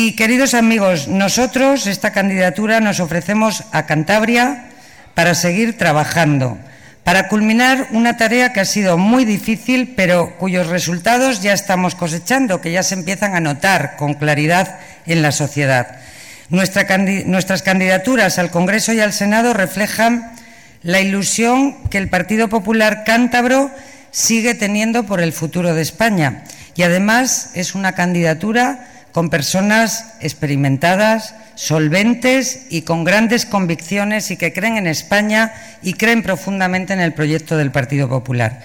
Y, queridos amigos, nosotros, esta candidatura, nos ofrecemos a Cantabria para seguir trabajando, para culminar una tarea que ha sido muy difícil, pero cuyos resultados ya estamos cosechando, que ya se empiezan a notar con claridad en la sociedad. Nuestras candidaturas al Congreso y al Senado reflejan la ilusión que el Partido Popular cántabro sigue teniendo por el futuro de España. Y además es una candidatura con personas experimentadas, solventes y con grandes convicciones y que creen en España y creen profundamente en el proyecto del Partido Popular.